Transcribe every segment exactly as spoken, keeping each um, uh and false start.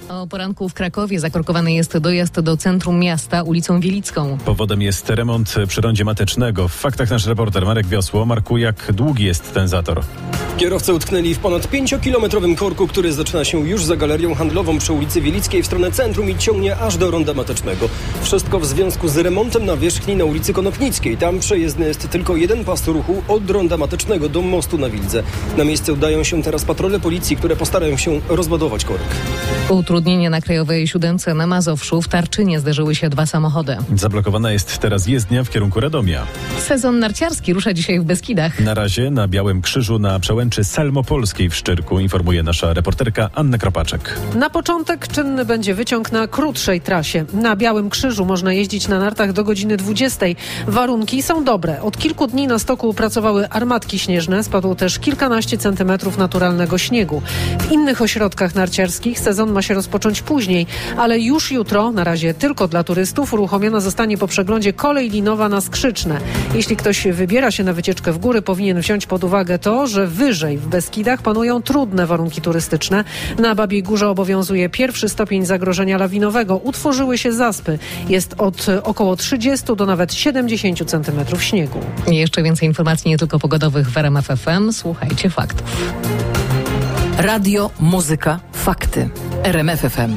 O poranku w Krakowie zakorkowany jest dojazd do centrum miasta ulicą Wielicką. Powodem jest remont przy rondzie Matecznego. W faktach nasz reporter Marek Wiosło. Marku, jak długi jest ten zator? Kierowcy utknęli w ponad pięciokilometrowym korku, który zaczyna się już za galerią handlową przy ulicy Wielickiej w stronę centrum i ciągnie aż do ronda Matecznego. Wszystko w związku z remontem nawierzchni na ulicy Konopnickiej. Tam przejezdny jest tylko jeden pas ruchu od ronda Matecznego do mostu na Wildze. Na miejsce udają się teraz patrole policji, które postarają się rozładować korek. Utrudnienie na krajowej siódemce na Mazowszu. W Tarczynie zderzyły się dwa samochody. Zablokowana jest teraz jezdnia w kierunku Radomia. Sezon narciarski rusza dzisiaj w Beskidach. Na razie na Białym Krzyżu na przełęczy Salmopolskiej w Szczyrku, informuje nasza reporterka Anna Kropaczek. Na początek czynny będzie wyciąg na krótszej trasie. Na Białym Krzyżu można jeździć na nartach do godziny dwudziestej. Warunki są dobre. Od kilku dni na stoku pracowały armatki śnieżne. Spadło też kilkanaście centymetrów naturalnego śniegu. W innych ośrodkach narciarskich sezon ma się rozpocząć później, ale już jutro, na razie tylko dla turystów, uruchomiona zostanie po przeglądzie kolej linowa na Skrzyczne. Jeśli ktoś wybiera się na wycieczkę w góry, powinien wziąć pod uwagę to, że wyżej w Beskidach panują trudne warunki turystyczne. Na Babiej Górze obowiązuje pierwszy stopień zagrożenia lawinowego. Utworzyły się zaspy. Jest od około trzydziestu do nawet siedemdziesięciu centymetrów śniegu. Jeszcze więcej informacji nie tylko pogodowych w R M F F M. Słuchajcie faktów. Radio, muzyka, fakty. R M F F M.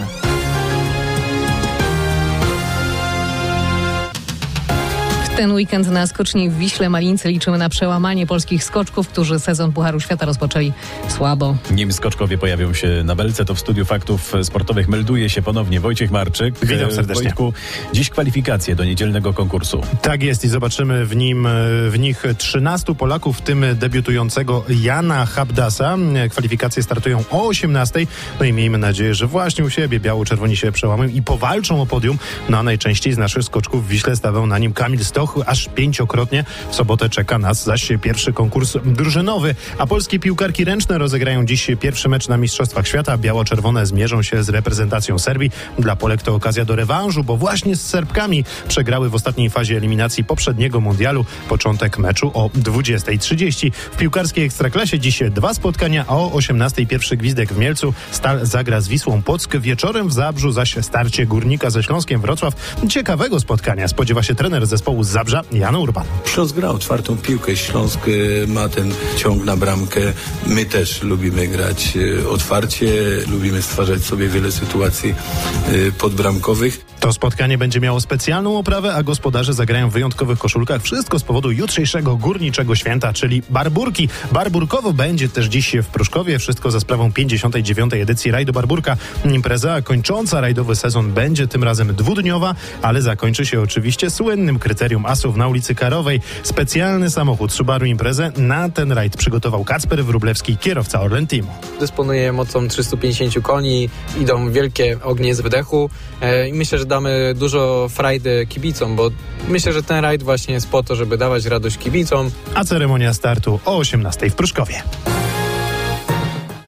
Ten weekend na skoczni w Wiśle Malince liczymy na przełamanie polskich skoczków, którzy sezon Pucharu Świata rozpoczęli słabo. Nim skoczkowie pojawią się na belce, to w studiu faktów sportowych melduje się ponownie Wojciech Marczyk. Witam serdecznie. Wojtku, dziś kwalifikacje do niedzielnego konkursu. Tak jest i zobaczymy w nim w nich trzynastu Polaków, w tym debiutującego Jana Habdasa. Kwalifikacje startują o osiemnastej. No i miejmy nadzieję, że właśnie u siebie biało-czerwoni się przełamią i powalczą o podium. No a najczęściej z naszych skoczków w Wiśle stawał na nim Kamil Stoch, aż pięciokrotnie. W sobotę czeka nas zaś pierwszy konkurs drużynowy. A polskie piłkarki ręczne rozegrają dziś pierwszy mecz na Mistrzostwach Świata. Biało-czerwone zmierzą się z reprezentacją Serbii. Dla Polek to okazja do rewanżu, bo właśnie z Serbkami przegrały w ostatniej fazie eliminacji poprzedniego mundialu. Początek meczu o dwudziestej trzydzieści. W piłkarskiej Ekstraklasie dziś dwa spotkania, a o osiemnastej pierwszy gwizdek w Mielcu. Stal zagra z Wisłą Płock. Wieczorem w Zabrzu zaś starcie Górnika ze Śląskiem Wrocław. Ciekawego spotkania spodziewa się trener zespołu z Zabrza, Jan Urban. Śląsk grał czwartą piłkę. Śląsk ma ten ciąg na bramkę. My też lubimy grać otwarcie, lubimy stwarzać sobie wiele sytuacji podbramkowych. To spotkanie będzie miało specjalną oprawę, a gospodarze zagrają w wyjątkowych koszulkach. Wszystko z powodu jutrzejszego górniczego święta, czyli Barburki. Barburkowo będzie też dziś w Pruszkowie. Wszystko za sprawą pięćdziesiątej dziewiątej edycji Rajdu Barburka. Impreza kończąca rajdowy sezon będzie tym razem dwudniowa, ale zakończy się oczywiście słynnym kryterium asów na ulicy Karowej. Specjalny samochód Subaru Imprezę na ten rajd przygotował Kacper Wróblewski, kierowca Orlen Teamu. Dysponuje mocą trzystu pięćdziesięciu koni, idą wielkie ognie z wydechu e, i myślę, że damy dużo frajdy kibicom, bo myślę, że ten rajd właśnie jest po to, żeby dawać radość kibicom. A ceremonia startu o osiemnastej w Pruszkowie.